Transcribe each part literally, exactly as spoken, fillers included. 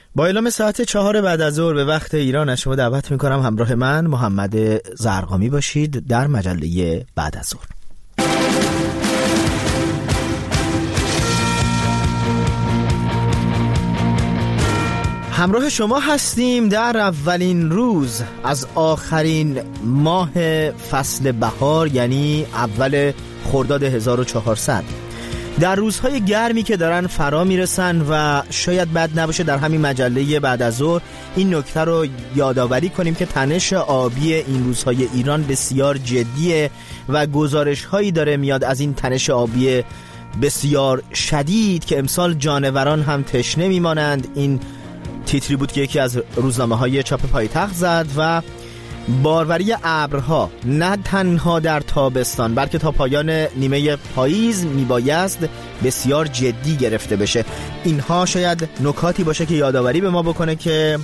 با اعلام ساعت چهار بعد از ظهر به وقت ایران از شما دعوت میکنم همراه من محمد زرقامی باشید در مجله بعد از ظهر. همراه شما هستیم در اولین روز از آخرین ماه فصل بهار، یعنی اول خرداد هزار و چهارصد. در روزهای گرمی که دارن فرا میرسن و شاید بد نباشه در همین مجله بعد از ظهر این نکته رو یادآوری کنیم که تنش آبی این روزهای ایران بسیار جدیه و گزارش هایی داره میاد از این تنش آبی بسیار شدید که امسال جانوران هم تشنه میمانند. این تیتری بود که یکی از روزنامه های چاپ پایتخت زد و باروری ابرها نه تنها در تابستان بلکه تا پایان نیمه پاییز میبایست بسیار جدی گرفته بشه. اینها شاید نکاتی باشه که یادآوری به ما بکنه که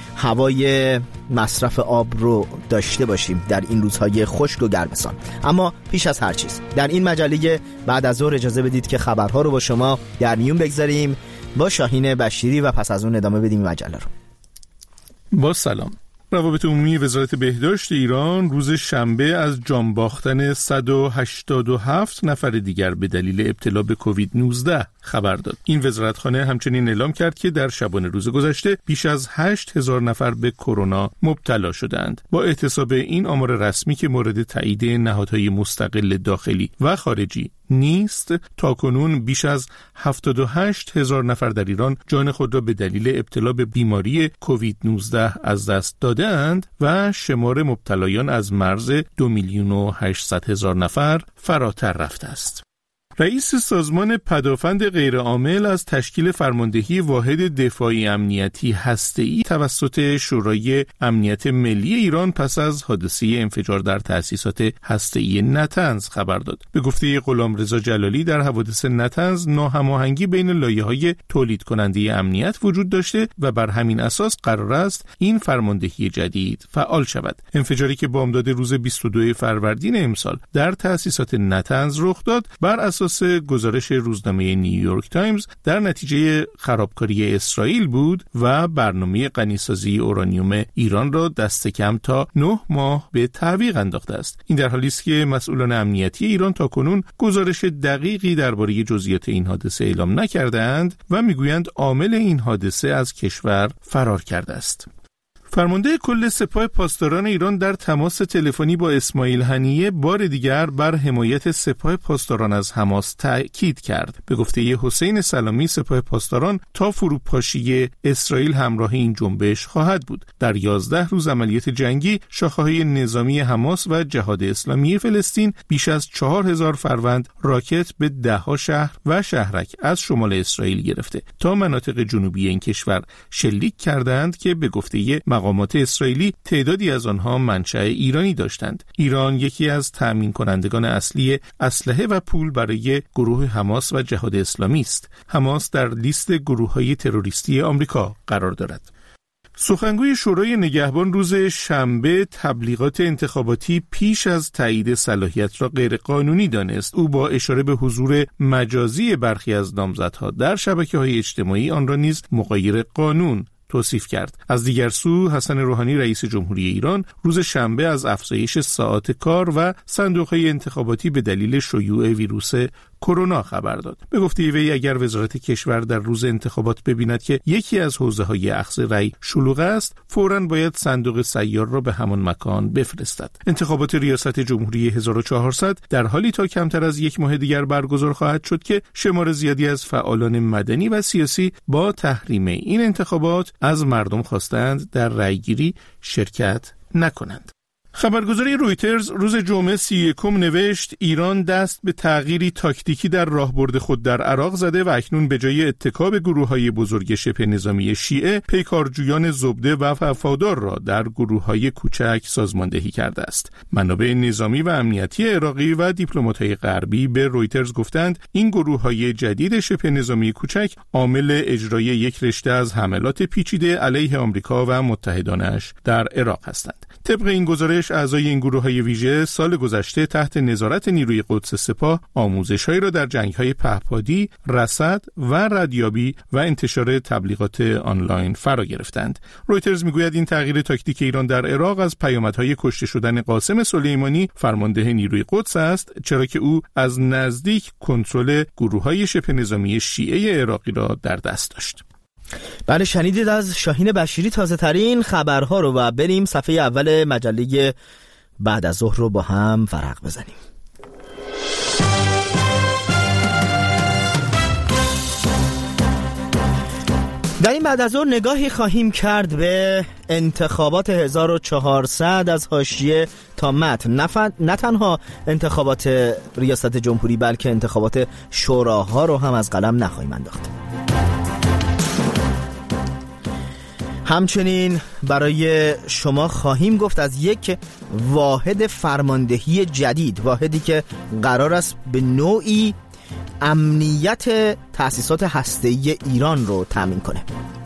هوای مصرف آب رو داشته باشیم در این روزهای خشک و گرمسان. اما پیش از هر چیز در این مجله بعد از ظهر اجازه بدید که خبرها رو با شما در میون بگذاریم با شاهین بشیری و پس از اون ادامه بدیم مجله رو. با سلام. روابط عمومی وزارت بهداشت ایران روز شنبه از جان باختن صد و هشتاد و هفت نفر دیگر به دلیل ابتلا به کووید نوزده خبر داد. این وزارتخانه همچنین اعلام کرد که در شبانه روز گذشته بیش از هشت هزار نفر به کرونا مبتلا شدند. با احتساب این آمار رسمی که مورد تایید نهادهای مستقل داخلی و خارجی نیست، تاکنون بیش از هفتاد و هشت هزار نفر در ایران جان خود را به دلیل ابتلا به بیماری کووید نوزده از دست دادند و شمار مبتلایان از مرز دو میلیون و هشتصد هزار نفر فراتر رفته است. رئیس سازمان پدافند غیرعامل از تشکیل فرماندهی واحد دفاعی امنیتی هسته‌ای توسط شورای امنیت ملی ایران پس از حادثه انفجار در تأسیسات هسته‌ای نطنز خبر داد. به گفته غلامرضا جلالی در حوادث نطنز ناهماهنگی بین لایه‌های تولید کننده امنیت وجود داشته و بر همین اساس قرار است این فرماندهی جدید فعال شود. انفجاری که بامداد روز بیست و دوم فروردین امسال در تأسیسات نطنز رخ داد بر اساس اساس گزارش روزنامه نیویورک تایمز در نتیجه خرابکاری اسرائیل بود و برنامه غنیسازی اورانیوم ایران را دست کم تا نه ماه به تعویق انداخته است. این در حالی است که مسئولان امنیتی ایران تاکنون گزارش دقیقی درباره جزئیات این حادثه اعلام نکردند و میگویند عامل این حادثه از کشور فرار کرده است. فرمانده کل سپاه پاسداران ایران در تماس تلفنی با اسماعیل هنیه بار دیگر بر حمایت سپاه پاسداران از حماس تأکید کرد. به گفته حسین سلامی سپاه پاسداران تا فروپاشی اسرائیل همراه این جنبش خواهد بود. در یازده روز عملیات جنگی شاخه‌های نظامی حماس و جهاد اسلامی فلسطین بیش از چهار هزار فروند راکت به ده‌ها شهر و شهرک از شمال اسرائیل گرفته تا مناطق جنوبی این کشور شلیک کردند که به گفته مقامات اسرائیلی تعدادی از آنها منشأ ایرانی داشتند. ایران یکی از تأمین کنندگان اصلی اسلحه و پول برای گروه حماس و جهاد اسلامی است. حماس در لیست گروه‌های تروریستی آمریکا قرار دارد. سخنگوی شورای نگهبان روز شنبه تبلیغات انتخاباتی پیش از تایید صلاحیت را غیر قانونی دانست. او با اشاره به حضور مجازی برخی از نامزدها در شبکه‌های اجتماعی آن را نیز مغایر قانون توصیف کرد. از دیگر سو حسن روحانی رئیس جمهوری ایران روز شنبه از افزایش ساعات کار و صندوق‌های انتخاباتی به دلیل شیوع ویروس کرونا خبر داد. به گفته وی اگر وزارت کشور در روز انتخابات ببیند که یکی از حوزه‌های اخذ رأی شلوغ است، فوراً باید صندوق سیار را به همان مکان بفرستد. انتخابات ریاست جمهوری هزار و چهارصد در حالی تا کمتر از یک ماه دیگر برگزار خواهد شد که شمار زیادی از فعالان مدنی و سیاسی با تحریم این انتخابات از مردم خواستند در رأیگیری شرکت نکنند. خبرگزاری رویترز روز جمعه سی و یکم نوشت ایران دست به تغییری تاکتیکی در راهبرد خود در عراق زده و اکنون به جای اتکا به گروه‌های بزرگ شبه نظامی شیعه پیکارجویان زبده و وفادار را در گروه‌های کوچک سازماندهی کرده است. منابع نظامی و امنیتی عراقی و دیپلمات‌های غربی به رویترز گفتند این گروه‌های جدید شبه نظامی کوچک عامل اجرای یک رشته از حملات پیچیده علیه آمریکا و متحدانش در عراق هستند. طبق این گزارش خودش اعضای این گروه‌های ویژه سال گذشته تحت نظارت نیروی قدس سپاه آموزش‌هایی را در جنگ‌های پهپادی، رصد و ردیابی و انتشار تبلیغات آنلاین فرا گرفتند. رویترز میگوید این تغییر تاکتیک ایران در عراق از پیامدهای کشته شدن قاسم سلیمانی فرمانده نیروی قدس است، چرا که او از نزدیک کنترل گروه‌های شبه نظامی شیعه عراقی را در دست داشت. بله، شنیدید از شاهین بشیری تازه ترین خبرها رو و بریم صفحه اول مجله بعد از ظهر رو با هم ورق بزنیم. در این بعد از ظهر نگاهی خواهیم کرد به انتخابات هزار و چهارصد از حاشیه تا متن. نه تنها انتخابات ریاست جمهوری بلکه انتخابات شوراها رو هم از قلم نخواهیم انداخت. همچنین برای شما خواهیم گفت از یک واحد فرماندهی جدید، واحدی که قرار است به نوعی امنیت تأسیسات هسته‌ای ایران رو تامین کنه.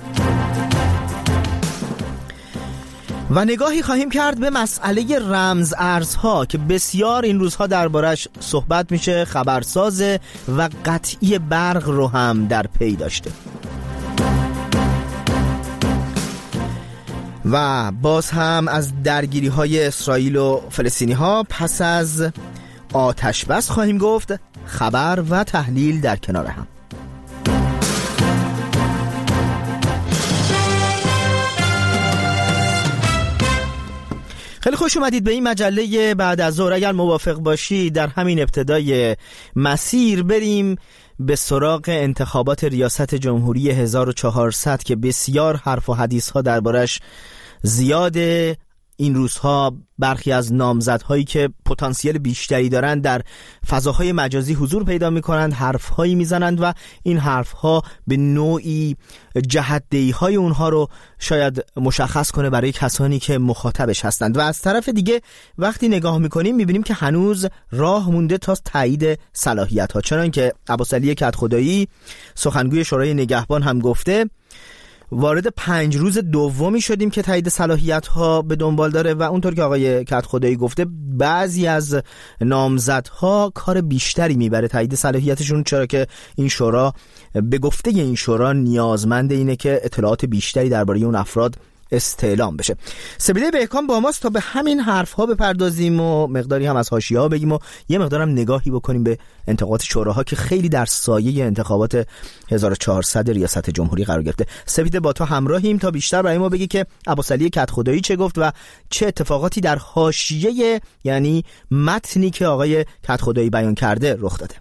و نگاهی خواهیم کرد به مسئله رمز ارزها که بسیار این روزها دربارش صحبت میشه، خبرساز و قطعی برق رو هم در پی داشته. و باز هم از درگیری های اسرائیل و فلسطینی ها پس از آتش بس خواهیم گفت، خبر و تحلیل در کنار هم. خیلی خوش اومدید به این مجله بعد از ظهر. اگر موافق باشی در همین ابتدای مسیر بریم به سراغ انتخابات ریاست جمهوری هزار و چهارصد که بسیار حرف و حدیث ها دربارش زیاده. این روزها برخی از نامزدهایی که پتانسیل بیشتری دارند در فضاهای مجازی حضور پیدا می‌کنند، حرف‌هایی می‌زنند و این حرف‌ها به نوعی جهت‌دهی‌های اونها رو شاید مشخص کنه برای کسانی که مخاطبش هستند. و از طرف دیگه وقتی نگاه می‌کنیم می‌بینیم که هنوز راه مونده تا تایید صلاحیت‌ها، چنانکه عباسعلی کدخدایی سخنگوی شورای نگهبان هم گفته وارد پنج روز دومی شدیم که تایید صلاحیت ها به دنبال داره و اونطور که آقای کدخدایی گفته بعضی از نامزدها کار بیشتری میبره تایید صلاحیتشون، چرا که این شورا به گفته این شورا نیازمند اینه که اطلاعات بیشتری درباره اون افراد استعلام بشه. سبیله بهکام با ماست تا به همین حرف ها بپردازیم و مقداری هم از حاشیه ها بگیم و یه مقدارم نگاهی بکنیم به انتخابات شوراها که خیلی در سایه انتخابات هزار و چهارصد ریاست جمهوری قرار گرفته. سپیده با تو همراهیم تا بیشتر برای ما بگی که عباسعلی کدخدایی چه گفت و چه اتفاقاتی در حاشیه یعنی متنی که آقای کدخدایی بیان کرده رخ داده.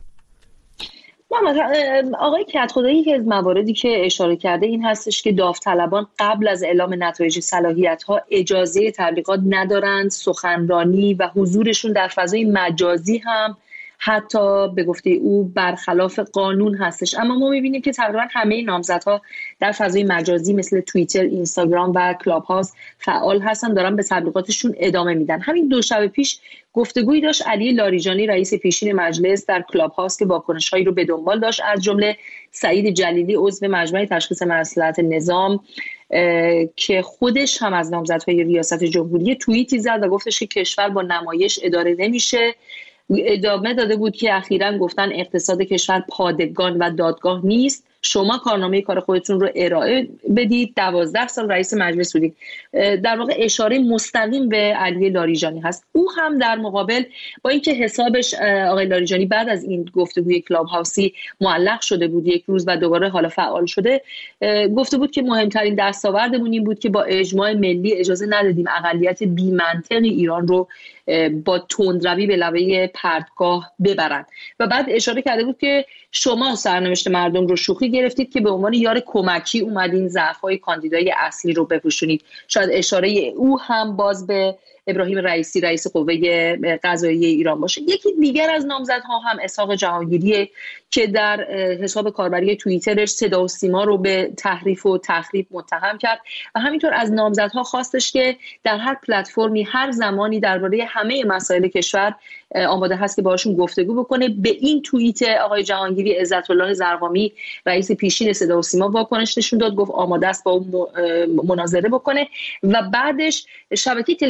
آقای کدخدایی که از مواردی که اشاره کرده این هستش که داوطلبان قبل از اعلام نتایج صلاحیت‌ها اجازه تبلیغات ندارند، سخنرانی و حضورشون در فضای مجازی هم حتی به گفته او برخلاف قانون هستش. اما ما می‌بینیم که تقریبا همه نامزدها در فضای مجازی مثل توییتر، اینستاگرام و کلاب هاوس فعال هستن، دارن به تبلیغاتشون ادامه میدن. همین دو شب پیش گفتگویی داشت علی لاریجانی رئیس پیشین مجلس در کلاب هاوس که واکنش‌هایی رو به دنبال داشت، از جمله سعید جلیلی عضو مجمع تشخیص مصلحت نظام که خودش هم از نامزدهای ریاست جمهوری توییتی زد و گفتش که کشور با نمایش اداره نمیشه. ادامه داده بود که اخیراً گفتن اقتصاد کشور پادگان و دادگاه نیست، شما کارنامه کار خودتون رو ارائه بدید، دوازده سال رئیس مجلس بودید. در واقع اشاره مستقیم به علی لاریجانی هست. او هم در مقابل با اینکه حسابش آقای لاریجانی بعد از این گفتگوی کلاب هاوسی معلق شده بود یک روز و دوباره حالا فعال شده، گفته بود که مهمترین دستاوردمون این بود که با اجماع ملی اجازه ندادیم اقلیت بی منطقی ایران رو با تندروی به لبه پرتگاه ببرن. و بعد اشاره کرده بود که شما سرنوشت مردم رو شوخی گرفتید که به عنوان یار کمکی اومدین ضعف‌های کاندیدای اصلی رو بپوشونید. شاید اشاره او هم باز به ابراهیم رئیسی رئیس قوه قضاییه ایران باشه. یکی دیگر از نامزدها هم اسحاق جهانگیریه که در حساب کاربری توییترش صدا و سیما رو به تحریف و تخریب متهم کرد و همینطور از نامزدها خواستش که در هر پلتفرمی هر زمانی درباره همه مسائل کشور آماده هست که باهاشون گفتگو بکنه. به این توییت آقای جهانگیری عزت الله زرقامی رئیس پیشین صدا و سیما واکنش نشون داد، گفت آماده است با اون مناظره بکنه و بعدش شبکه تلویزیونی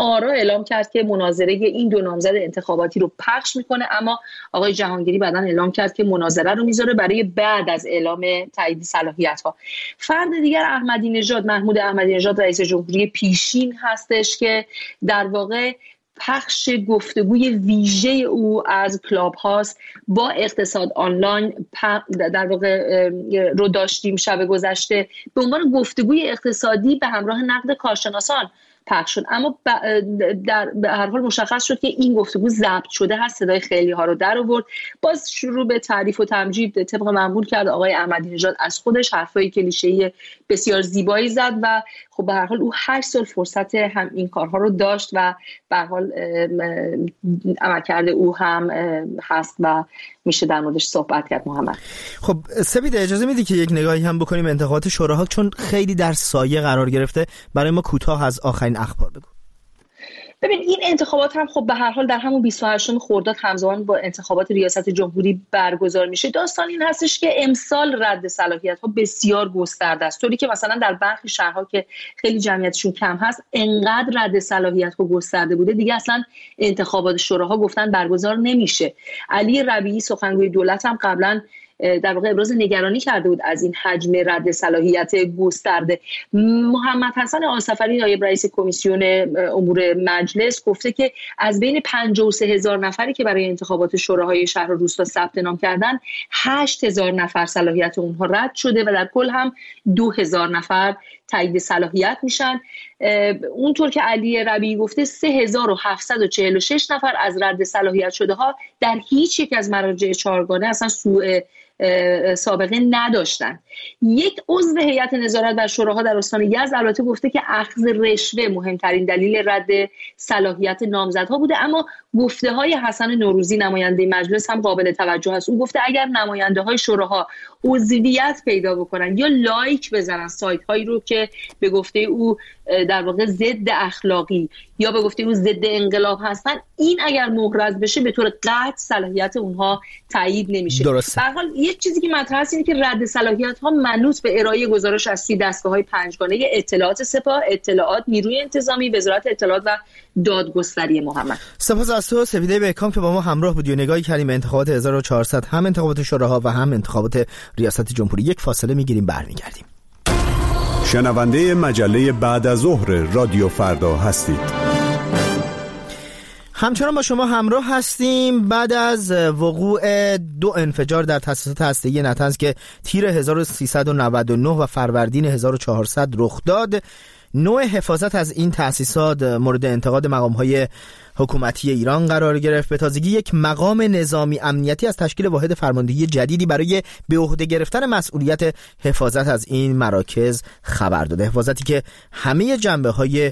آرا اعلام کرد که مناظره این دو نامزد انتخاباتی رو پخش میکنه، اما آقای جهانگیری بعداً اعلام کرد که مناظره رو میذاره برای بعد از اعلام تایید صلاحیت‌ها. فرد دیگر احمدی نژاد، محمود احمدی نژاد، رئیس جمهوری پیشین هستش که در واقع پخش گفتگوی ویژه او از کلاب هاست با اقتصاد آنلاین در واقع رو داشتیم شب گذشته به عنوان گفتگوی اقتصادی به همراه نقد کارشناسان پخش شد، اما در به هر حال مشخص شد که این گفتگو ضبط شده هست، صدای خیلی ها رو در آورد. باز شروع به تعریف و تمجید طبق معمول کرد آقای احمدی نژاد از خودش، حرفای کلیشه‌ای بسیار زیبایی زد و خب به هر حال او هشت سال فرصت هم این کارها رو داشت و به هر حال عملکرد او هم هست و میشه در موردش صحبت کرد. محمد خب سپیده اجازه میدی که یک نگاهی هم بکنیم انتخابات شوراها، چون خیلی در سایه قرار گرفته، برای ما کوتاه از آخرین اخبار بگو. ببین این انتخابات هم خب به هر حال در همون بیست و هشتم خرداد همزمان با انتخابات ریاست جمهوری برگزار میشه. داستان این هستش که امسال رد صلاحیت ها بسیار گسترده است، طوری که مثلا در برخی شهرها که خیلی جمعیتشون کم هست انقدر رد صلاحیت ها گسترده بوده دیگه اصلا انتخابات شوراها گفتن برگزار نمیشه. علی ربیعی سخنگوی دولت هم قبلا در واقع ابراز نگرانی کرده بود از این حجم رد صلاحیت گسترده. محمد حسن آصفری نایب رئیس کمیسیون امور مجلس گفته که از بین پنجاه و سه هزار نفری که برای انتخابات شوراهای شهر و روستا ثبت نام کردن هشت هزار نفر صلاحیت اونها رد شده و در کل هم دو هزار نفر تایید صلاحیت میشن. اونطور که علی ربیعی گفته سه هزار و هفتصد و چهل و شش نفر از رد صلاحیت شده ها در هیچ یک از مراجع چهارگانه اصلا سوء سابقه نداشتن. یک عضو هیئت نظارت بر شوراها در استان یزد البته گفته که اخذ رشوه مهمترین دلیل رد صلاحیت نامزدها بوده، اما گفته های حسن نوروزی نماینده مجلس هم قابل توجه است. اون گفته اگر نماینده های شوراها عضویت پیدا بکنن یا لایک بزنن سایت هایی رو که به گفته او در واقع ضد اخلاقی یا به گفته او ضد انقلاب هستن، این اگر محرز بشه به طور قطع صلاحیت اونها تایید نمیشه. درسته. به هر حال یک چیزی که مطرح است اینه که رد صلاحیت ها منوط به ارائه گزارش از سوی دستگاه‌های پنجگانه اطلاعات سپاه، اطلاعات نیروی انتظامی، وزارت اطلاعات و دادگستری. محمد سپاس از تو سپیده بهکام که با ما همراه بودی و نگاهی کردیم انتخابات هزار و چهارصد، هم انتخابات شوراها و هم انتخابات ریاست جمهوری. یک فاصله میگیریم برمیگردیم. شنونده مجله بعد از ظهر رادیو فردا هستید. همچنان با شما همراه هستیم. بعد از وقوع دو انفجار در تأسیسات هسته‌ای نطنز که تیر هزار و سیصد و نود و نه و فروردین هزار و چهارصد رخ داد، نوع حفاظت از این تأسیسات مورد انتقاد مقام‌های حکومتی ایران قرار گرفت. به تازگی یک مقام نظامی امنیتی از تشکیل واحد فرماندهی جدیدی برای به عهده گرفتن مسئولیت حفاظت از این مراکز خبر داده. حفاظتی که همه جنبه‌های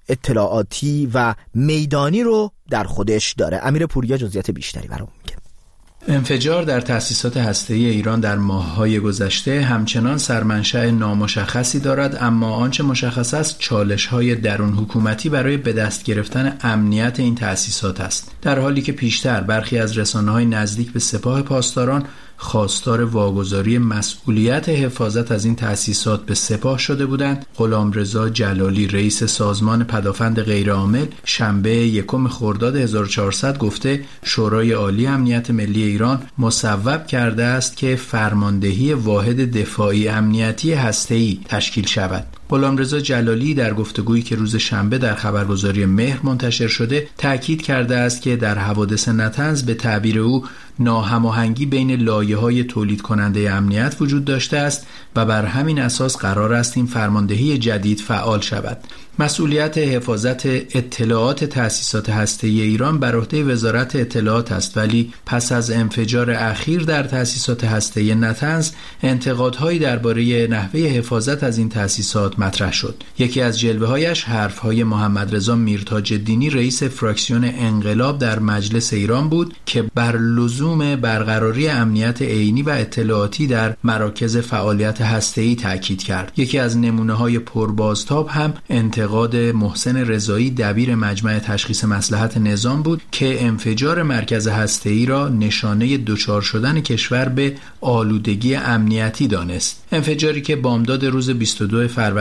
اطلاعاتی و میدانی رو در خودش داره. امیر پوریا جزئیات بیشتری برام میگه. انفجار در تأسیسات هسته‌ای ایران در ماه‌های گذشته همچنان سرمنشأ نامشخصی دارد، اما آنچه مشخص است چالش‌های درون حکومتی برای به دست گرفتن امنیت این تأسیسات است. در حالی که پیشتر برخی از رسانه‌های نزدیک به سپاه پاسداران خواستار واگذاری مسئولیت حفاظت از این تأسیسات به سپاه شده بودند، غلامرضا جلالی رئیس سازمان پدافند غیرعامل شنبه یکم خرداد هزار و چهارصد گفته شورای عالی امنیت ملی ایران مصوب کرده است که فرماندهی واحد دفاعی امنیتی هسته‌ای تشکیل شود. غلامرضا جلالی در گفتگویی که روز شنبه در خبرگزاری مهر منتشر شده تأکید کرده است که در حوادث نطنز به تعبیر او ناهماهنگی بین لایه‌های تولید کننده امنیت وجود داشته است و بر همین اساس قرار است این فرماندهی جدید فعال شود. مسئولیت حفاظت اطلاعات تأسیسات هسته‌ای ایران بر عهده وزارت اطلاعات است، ولی پس از انفجار اخیر در تأسیسات هسته‌ای نطنز انتقادهایی درباره نحوه حفاظت از این تأسیسات مطرح شد. یکی از جلوه‌هایش حرف‌های محمد رضا میرتاج‌الدینی رئیس فراکسیون انقلاب در مجلس ایران بود که بر لزوم برقراری امنیت عینی و اطلاعاتی در مراکز فعالیت هسته‌ای تاکید کرد. یکی از نمونه‌های پربازتاب هم انتقاد محسن رضایی دبیر مجمع تشخیص مصلحت نظام بود که انفجار مرکز هسته‌ای را نشانه دچار شدن کشور به آلودگی امنیتی دانست. انفجاری که بامداد روز بیست و دو فروردین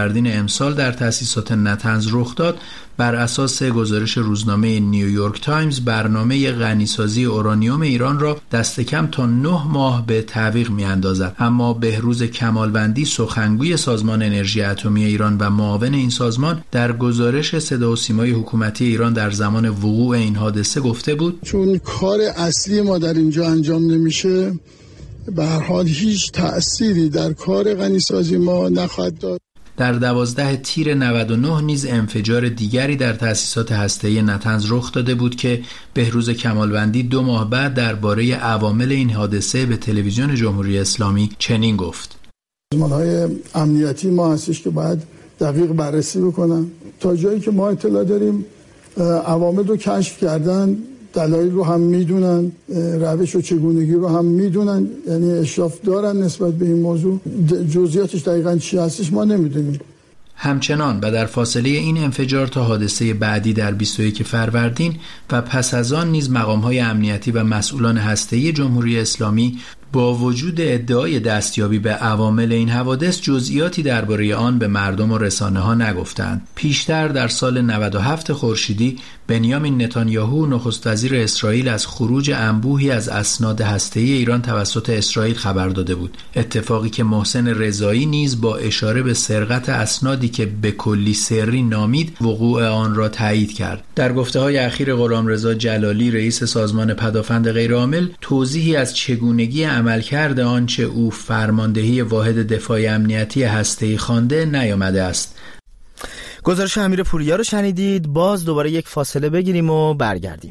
فروردین امسال در تأسیسات نتنز رخ داد، بر اساس گزارش روزنامه نیویورک تایمز برنامه غنیسازی اورانیوم ایران را دست کم تا نه ماه به تعویق می‌اندازد. اما بهروز کمالوندی، سخنگوی سازمان انرژی اتمی ایران و معاون این سازمان، در گزارش صدا و سیمای حکومتی ایران در زمان وقوع این حادثه گفته بود: چون کار اصلی ما در اینجا انجام نمیشه، به هر حال هیچ تأثیری در کار غنیسازی ما نخواهد داشت. در دوازده تیر نود و نه نیز انفجار دیگری در تأسیسات هسته‌ای نتنز رخ داده بود که بهروز کمالوندی دو ماه بعد درباره عوامل این حادثه به تلویزیون جمهوری اسلامی چنین گفت: سازمان‌های امنیتی ما هستش که باید دقیق بررسی بکنن. تا جایی که ما اطلاع داریم عوامل رو کشف کردن، دلایل رو هم میدونن، روش و چگونگی رو هم میدونن، یعنی اشراف دارن نسبت به این موضوع. جزئیاتش دقیقاً چی هستش ما نمیدونیم. همچنان و در فاصله این انفجار تا حادثه بعدی در بیست و یک فروردین و پس از آن نیز مقام‌های امنیتی و مسئولان هسته‌ای جمهوری اسلامی با وجود ادعای دستیابی به عوامل این حوادث جزئیاتی درباره آن به مردم و رسانه‌ها نگفتند. پیشتر در سال نود و هفت خورشیدی بنیامین نتانیاهو نخست وزیر اسرائیل از خروج انبوهی از اسناد هسته‌ای ایران توسط اسرائیل خبر داده بود، اتفاقی که محسن رضایی نیز با اشاره به سرقت اسنادی که به کلی سری نامید وقوع آن را تایید کرد. در گفته‌های اخیر غلامرضا جلالی رئیس سازمان پدافند غیرعامل توضیحی از چگونگی عملکرد آنچه او فرماندهی واحد دفاع امنیتی هسته‌ای خوانده نیامده است. گزارش امیر پوریا رو شنیدید. باز دوباره یک فاصله بگیریم و برگردیم.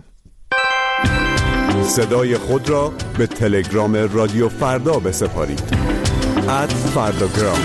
صدای خود را به تلگرام رادیو فردا بسپارید. ات فرداگرام.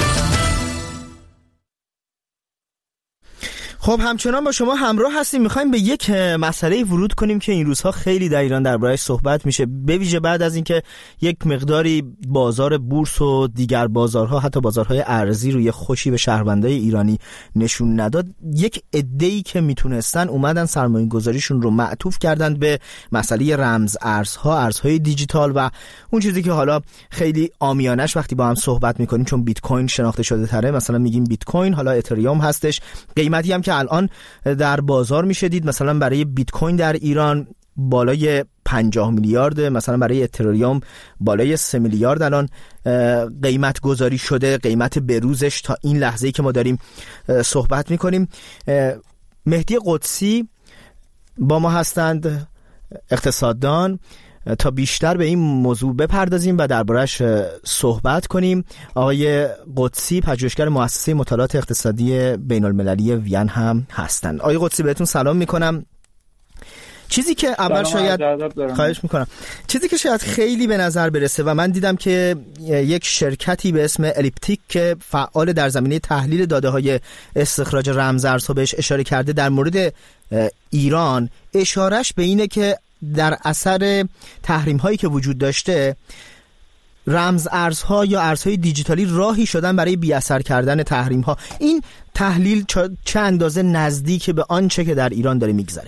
خب همچنان با شما همراه هستیم. میخوایم به یک مسئله ورود کنیم که این روزها خیلی در ایران درباره‌اش صحبت میشه، به ویژه بعد از اینکه یک مقداری بازار بورس و دیگر بازارها، حتی بازارهای ارزی، روی خوشی به شهروندای ایرانی نشون نداد. یک عده‌ای که میتونستن اومدن سرمایه گذاریشون رو معطوف کردن به مسئله رمز ارزها، ارزهای دیجیتال و اون چیزی که حالا خیلی عامیانش وقتی با هم صحبت میکنیم، چون بیت کوین شناخته شده تره، مثلا میگیم بیت کوین، حالا اتریوم هستش، قیمتی هم که الان در بازار میشه دید، مثلا برای بیت کوین در ایران بالای پنجاه میلیارد، مثلا برای اتریوم بالای سه میلیارد الان قیمت گذاری شده، قیمت بروزش تا این لحظه‌ای که ما داریم صحبت میکنیم. مهدی قدسی با ما هستند، اقتصاددان، تا بیشتر به این موضوع بپردازیم و درباره‌اش صحبت کنیم. آقای قدسی پژوهشگر مؤسسه مطالعات اقتصادی بین‌المللی وین هم هستند. آقای قدسی بهتون سلام میکنم. چیزی که اول شاید خواهش میکنم چیزی که شاید خیلی به نظر برسه و من دیدم که یک شرکتی به اسم الیپتیک که فعال در زمینه تحلیل داده‌های استخراج رمزارزها بهش اشاره کرده، در مورد ایران اشارهش به اینه که در اثر تحریم هایی که وجود داشته، رمز ارزها یا ارزهای دیجیتالی راهی شدن برای بی اثر کردن تحریم ها. این تحلیل چه اندازه نزدیک به آنچه که در ایران داره میگذره؟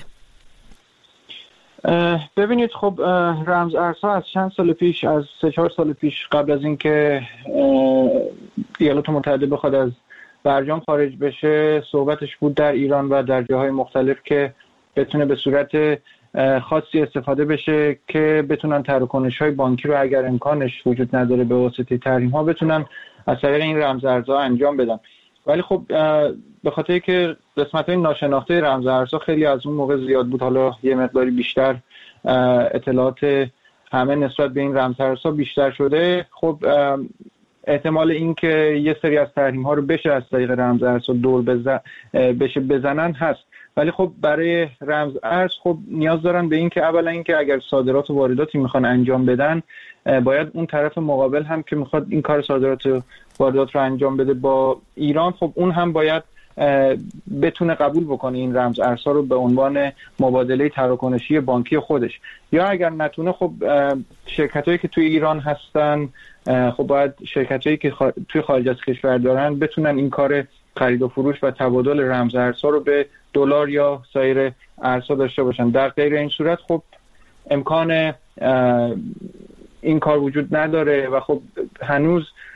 ببینید، خب رمز ارزها از چند سال پیش، از سه چهار سال پیش، قبل از اینکه ایالات متحده بخواد از برجام خارج بشه، صحبتش بود در ایران و در جاهای مختلف که بتونه به صورت خاصی استفاده بشه که بتونن تراکنش‌های بانکی رو اگر امکانش وجود نداره به واسطه تحریم‌ها بتونن از طریق این رمز ارزها انجام بدن. ولی خب به خاطر که قسمت‌های ناشناخته رمز ارزها خیلی از اون موقع زیاد بود، حالا یه مقداری بیشتر اطلاعات همه نسبت به این رمز ارزها بیشتر شده، خب احتمال این که یه سری از تحریم‌ها رو بشه از طریق رمز ارزها دور بزن بشه بزنن هست. ولی خب برای رمز ارز خب نیاز دارن به این که اولا این که اگر صادرات و وارداتی میخوان انجام بدن، باید اون طرف مقابل هم که میخواد این کار صادرات و واردات رو انجام بده با ایران، خب اون هم باید بتونه قبول بکنه این رمز ارزها رو به عنوان مبادله تراکنشی بانکی خودش. یا اگر نتونه، خب شرکتایی که توی ایران هستن، خب باید شرکتایی که خار... توی خارج از کشور دارن بتونن این کار خرید و فروش و تبادل رمز ارزها رو به دلار یا سایر ارزها داشته باشن. در غیر این صورت خب امکان این کار وجود نداره و خب هنوز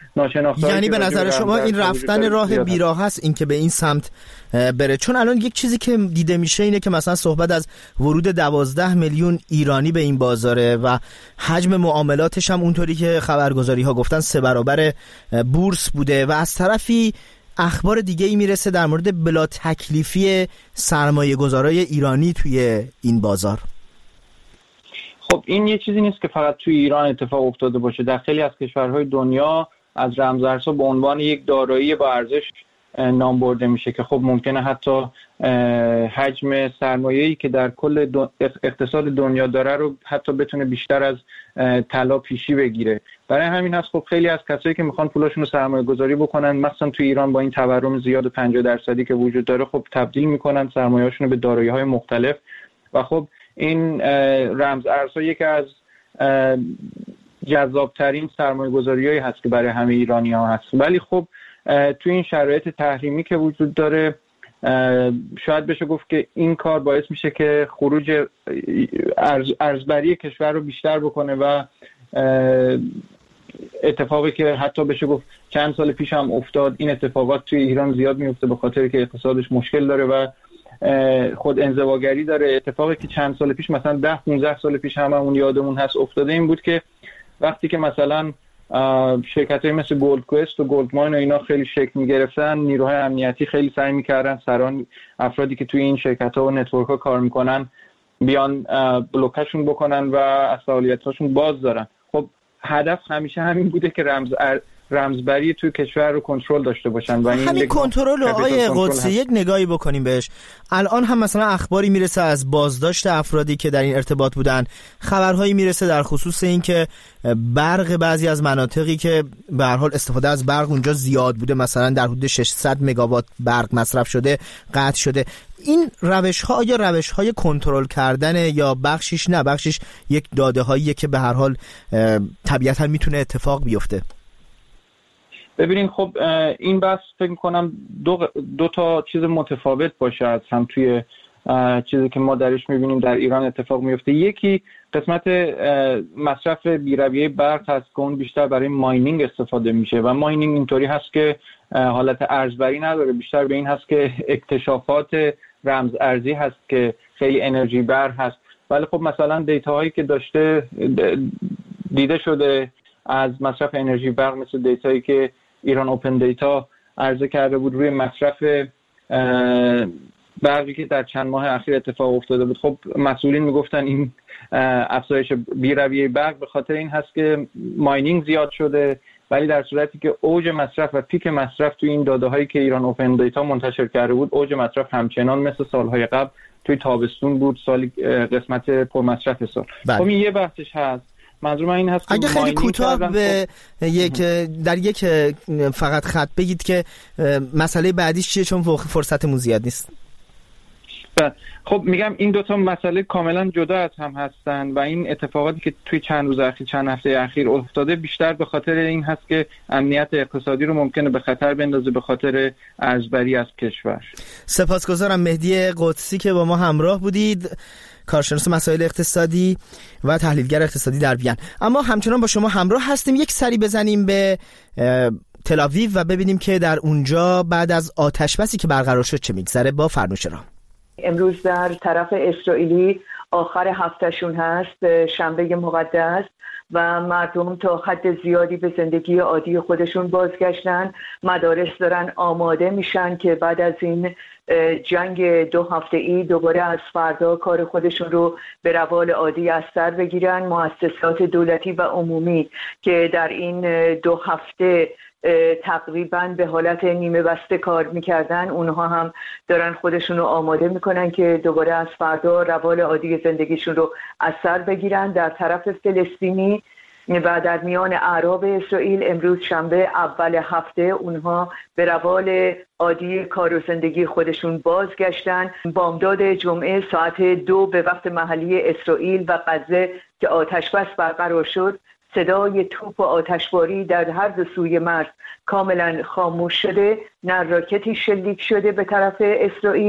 ناشناخته. یعنی به نظر شما این رفتن راه بیراه هست این که به این سمت بره؟ چون الان یک چیزی که دیده میشه اینه که مثلا صحبت از ورود دوازده میلیون ایرانی به این بازاره و حجم معاملاتش هم اونطوری که خبرگزاری ها گفتن سه برابر بورس بوده و از طرفی اخبار دیگه ای میرسه در مورد بلا تکلیفی سرمایه گذارای ایرانی توی این بازار. خب این یه چیزی نیست که فقط توی ایران اتفاق افتاده باشه. در خیلی از کشورهای دنیا از رمزارزها به عنوان یک دارایی با ارزش نام برده میشه که خب ممکنه حتی حجم سرمایه‌ای که در کل اقتصاد دنیا داره رو حتی بتونه بیشتر از طلا پیشی بگیره. برای همین هست خب خیلی از کسایی که میخوان پولاشون رو سرمایه گذاری بکنن، مثلا توی ایران با این تورم زیاد پنجاه درصدی که وجود داره، خب تبدیل میکنن سرمایه‌هاشون رو به دارایی‌های مختلف و خب این رمز ارزها یکی از جذابترین سرمایه گذاری‌هایی هست که برای همه ایرانی‌ها هست. ولی خب توی این شرایط تحریمی که وجود داره شاید بشه گفت که این کار باعث میشه که خروج ارز، ارزبری کشور رو بیشتر بکنه و اتفاقی که حتی بشه گفت چند سال پیش هم افتاد، این اتفاقات توی ایران زیاد میفته به خاطر که اقتصادش مشکل داره و خود انزواگری داره. اتفاقی که چند سال پیش مثلا ده پانزده سال پیش هممون یادمون هست افتاده این بود که وقتی که مثلا شرکت‌های مثل گولد کوست و گولد ماین و اینا خیلی شکل می‌گرفتن، نیروهای امنیتی خیلی سعی می‌کردن سران افرادی که توی این شرکت‌ها و نتورک‌ها کار می‌کنن بیان بلوکشون بکنن و از فعالیت‌هاشون باز دارن. خب هدف همیشه همین بوده که رمز ار... رمزبری توی کشور رو کنترل داشته باشن و این همین کنترل آقای قدسی یک نگاهی بکنیم بهش. الان هم مثلا اخباری میرسه از بازداشت افرادی که در این ارتباط بودن، خبرهایی میرسه در خصوص این که برق بعضی از مناطقی که به هر حال استفاده از برق اونجا زیاد بوده، مثلا در حدود ششصد مگاوات برق مصرف شده، قطع شده. این روش ها آیا روش های کنترل کردن یا بخشیش نه بخشیش یک داده هاییه که به هر حال طبیعتا میتونه اتفاق بیفته؟ ببینین خب این بحث فکر می‌کنم دو, دو تا چیز متفاوت باشه از هم توی چیزی که ما درش می‌بینیم در ایران اتفاق میفته. یکی قسمت مصرف بی‌رویه برق هست که اون بیشتر برای ماینینگ استفاده میشه و ماینینگ اینطوری هست که حالت ارزبری نداره، بیشتر به این هست که اکتشافات رمز ارزی هست که خیلی انرژی بر هست. ولی خب مثلا دیتاهایی که داشته دیده شده از مصرف انرژی برق، مثل دیتایی که ایران اوپن دیتا عرضه کرده بود روی مصرف برقی که در چند ماه اخیر اتفاق افتاده بود، خب مسئولین میگفتن این افزایش بی‌رویه برق به خاطر این هست که ماینینگ زیاد شده، ولی در صورتی که اوج مصرف و پیک مصرف توی این داده هایی که ایران اوپن دیتا منتشر کرده بود، اوج مصرف همچنان مثل سالهای قبل توی تابستون بود، سال قسمت پرمصرف سال. خب این یه بحثش هست. منظور من این هست که اگه خیلی کوتاه به یک در یک فقط خط بگید که مسئله بعدیش چیه، چون فرصتمون زیاد نیست. خب میگم این دوتا مسئله کاملا جدا از هم هستن و این اتفاقاتی که توی چند روز اخیر چند هفته اخیر افتاده بیشتر به خاطر این هست که امنیت اقتصادی رو ممکنه به خطر بندازه به خاطر ارزبری از کشور. سپاسگزارم مهدی قدسی که با ما همراه بودید، کارشناس مسائل اقتصادی و تحلیلگر اقتصادی در وین. اما همچنان با شما همراه هستیم. یک سری بزنیم به تل آویو و ببینیم که در اونجا بعد از آتشبسی که برقرار شد چه میگذره. با فرنوش رام. امروز در طرف اسرائیلی آخر هفتهشون هست، شنبه مقدس، و مردم تا حد زیادی به زندگی عادی خودشون بازگشتن. مدارس دارن آماده میشن که بعد از این جنگ دو هفته ای دوباره از فردا کار خودشون رو به روال عادی از سر بگیرن. مؤسسات دولتی و عمومی که در این دو هفته تقریبا به حالت نیمه بسته کار میکردن، اونها هم دارن خودشون رو آماده میکنن که دوباره از فردا روال عادی زندگیشون رو از سر بگیرن. در طرف فلسطینی و در میان اعراب اسرائیل امروز شنبه اول هفته اونها به روال عادی کار و زندگی خودشون بازگشتن. بامداد جمعه ساعت دو به وقت محلی اسرائیل و غزه که آتشبس برقرار شد، صدای توپ و آتشباری در هر دو سوی مرز کاملا خاموش شده. نه راکتی شلیک شده به طرف اسرائیل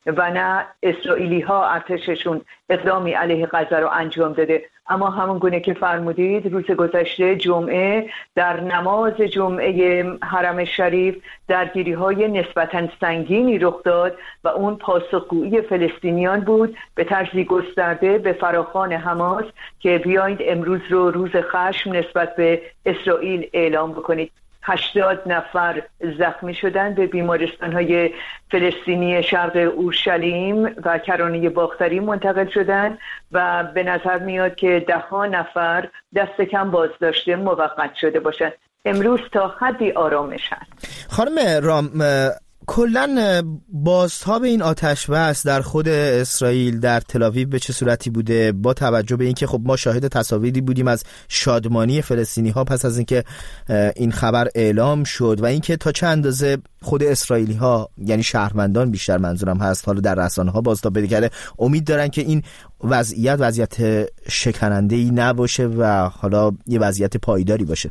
و نه اسرائیلی ها ارتششون اقدامی علیه غزه رو انجام داده. اما همون گونه که فرمودید روز گذشته جمعه در نماز جمعه حرم شریف درگیری های نسبتاً سنگینی رخ داد و اون پاسخگویی فلسطینیان بود به طرزی گسترده به فراخوان حماس که بیایید امروز رو روز خشم نسبت به اسرائیل اعلام بکنید. هشتاد نفر زخمی شدند به بیمارستان‌های فلسطینی شرق اورشلیم و کرانه باختری منتقل شدند و به نظر میاد که ده ها نفر دست کم بازداشته موقت شده باشند. امروز تا حدی آرامش هست. خانم رام، کلن بازتاب این آتش بس در خود اسرائیل در تل‌آویو به چه صورتی بوده، با توجه به اینکه خب ما شاهد تصاویری بودیم از شادمانی فلسطینی ها پس از اینکه این خبر اعلام شد و اینکه تا چه اندازه خود اسرائیلی ها، یعنی شهروندان بیشتر منظورم هست، حالا در رسانه ها بازتاب پیدا کرده، امید دارن که این وضعیت وضعیت شکننده‌ای نباشه و حالا یه وضعیت پایداری باشه.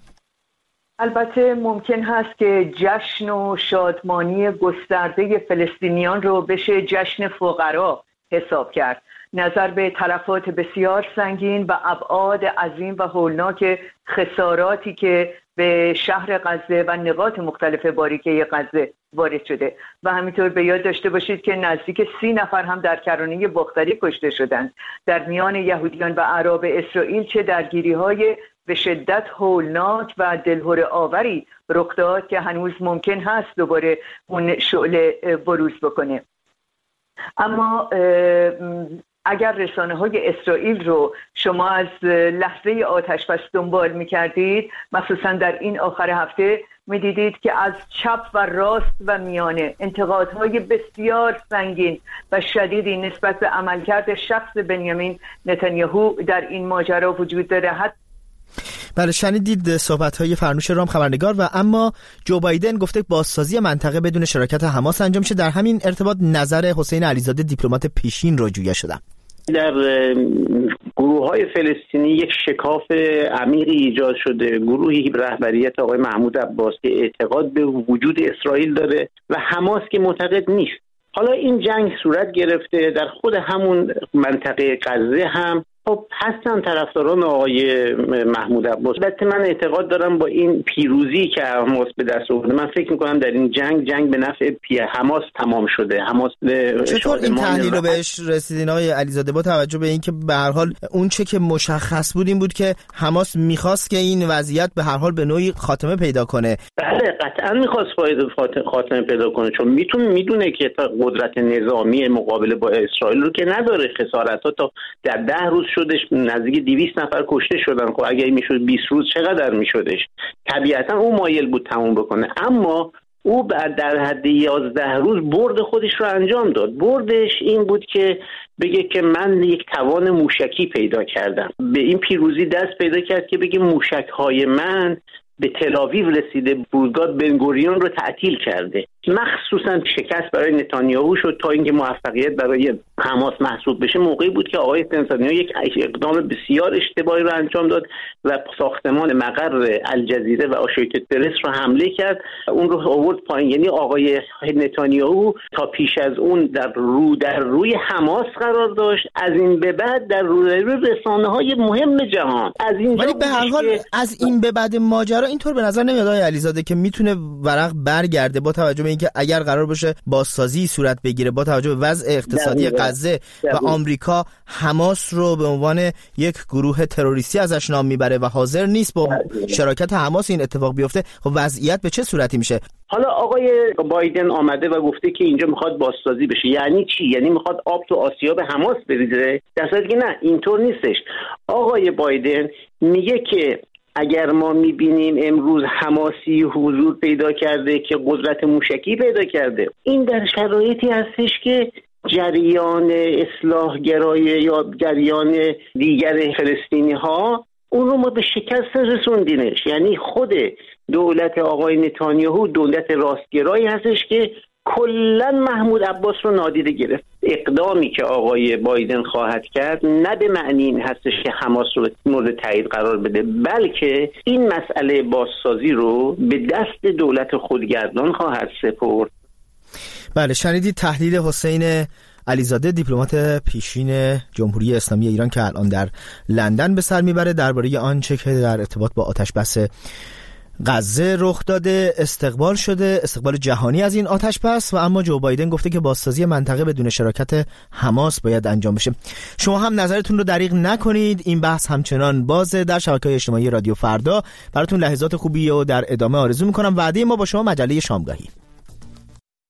البته ممکن هست که جشن و شادمانی گسترده فلسطینیان رو بشه جشن فقرا حساب کرد. نظر به تلفات بسیار سنگین و ابعاد عظیم و هولناک خساراتی که به شهر غزه و نقاط مختلف باریکه غزه وارد شده و همینطور به یاد داشته باشید که نزدیک سی نفر هم در کرانه باختری کشته شدند. در میان یهودیان و اعراب اسرائیل چه درگیری‌های به شدت هولناک و دلهره آوری رخ داد که هنوز ممکن هست دوباره اون شعله بروز بکنه. اما اگر رسانه های اسرائیل رو شما از لحظه آتش بس دنبال می کردید، مخصوصا در این آخر هفته، می دیدید که از چپ و راست و میانه انتقادهای بسیار سنگین و شدیدی نسبت به عملکرد شخص بنیامین نتانیاهو در این ماجرا وجود داره. حتی بله، شنیدید صحبت‌های فرنوش رام خبرنگار. و اما جو بایدن گفته بازسازی منطقه بدون شراکت حماس انجام شه. در همین ارتباط نظر حسین علیزاده دیپلمات پیشین رو جویا شدم. در گروه‌های فلسطینی یک شکاف عمیقی ایجاد شده. گروهی رهبریت آقای محمود عباس که اعتقاد به وجود اسرائیل داره و حماس که معتقد نیست. حالا این جنگ صورت گرفته در خود همون منطقه غزه هم خب هستن طرفداران آقای محمود عباس. البته من اعتقاد دارم با این پیروزی که حماس به دست آورده، من فکر میکنم در این جنگ جنگ به نفع حماس تمام شده. حماس چطور این تحلیل رو بهش رسیدین آقای علیزاده با توجه به اینکه به هر حال اون چه که مشخص بود این بود که حماس میخواست که این وضعیت به هر حال به نوعی خاتمه پیدا کنه؟ بله قطعا میخواست خاتمه پیدا کنه، چون میتونه میدونه که تا قدرت نظامی مقابله با اسرائیل رو که نداره. خسارت‌ها تا در ده روز شدش نزدیک دویست نفر کشته شدن. خب اگه میشد بیست روز چقدر میشدش؟ طبیعتا اون مایل بود تموم بکنه، اما او بعد در حد یازده روز برد خودش رو انجام داد. بردش این بود که بگه که من یک توان موشکی پیدا کردم. به این پیروزی دست پیدا کرد که بگه موشک‌های من به تل‌آویو رسیده، فرودگاه بنگوریون رو تعطیل کرده. مخصوصا شکست برای نتانیاهو شد تا اینکه موفقیت برای حماس محسوب بشه. موقعی بود که آقای نتانیاهو یک اقدام بسیار اشتباهی رو انجام داد و ساختمان مقر الجزیره و آسوشیتد پرس رو حمله کرد، اون رو آورد پایین. یعنی آقای نتانیاهو تا پیش از اون در رو در روی حماس قرار داشت، از این به بعد در رو در روی رسانه‌های مهم جهان. از این ولی به هر حال از این به بعد ماجرا اینطور به نظر نمیاد آقای علیزاده که میتونه ورق برگرده، با توجه به اینکه اگر قرار باشه بازسازی صورت بگیره، با توجه به وضع اقتصادی غزه و آمریکا حماس رو به عنوان یک گروه تروریستی ازش نام میبره و حاضر نیست با شراکت حماس این اتفاق بیفته، خب وضعیت به چه صورتی میشه؟ حالا آقای بایدن آمده و گفته که اینجا میخواد بازسازی بشه. یعنی چی؟ یعنی میخواد آب تو آسیاب حماس بریزه؟ در صورتی که نه، اینطور نیستش. آقای بایدن میگه که اگر ما میبینیم امروز حماسی حضور پیدا کرده که قدرت موشکی پیدا کرده، این در شرایطی هستش که جریان اصلاحگرای یا جریان دیگر فلسطینی ها اون رو ما به شکست رسوندینش. یعنی خود دولت آقای نتانیاهو دولت راستگرایی هستش که کلا محمود عباس رو نادیده گرفت. اقدامی که آقای بایدن خواهد کرد نه به معنی این هستش که حماس رو مورد تایید قرار بده، بلکه این مسئله بازسازی رو به دست دولت خودگردان خواهد سپرد. بله، شنیدید تحلیل حسین علیزاده، دیپلمات پیشین جمهوری اسلامی ایران که الان در لندن به سر میبره، درباره آنچه که در ارتباط با آتش بس غزه رخ داده. استقبال شده، استقبال جهانی از این آتش بس، و اما جو بایدن گفته که بازسازی منطقه بدون شراکت حماس باید انجام بشه. شما هم نظرتون رو دریغ نکنید، این بحث همچنان بازه در شبکه‌های اجتماعی رادیو فردا. براتون لحظات خوبی و در ادامه آرزو میکنم. وعده ما با شما مجله شامگاهی.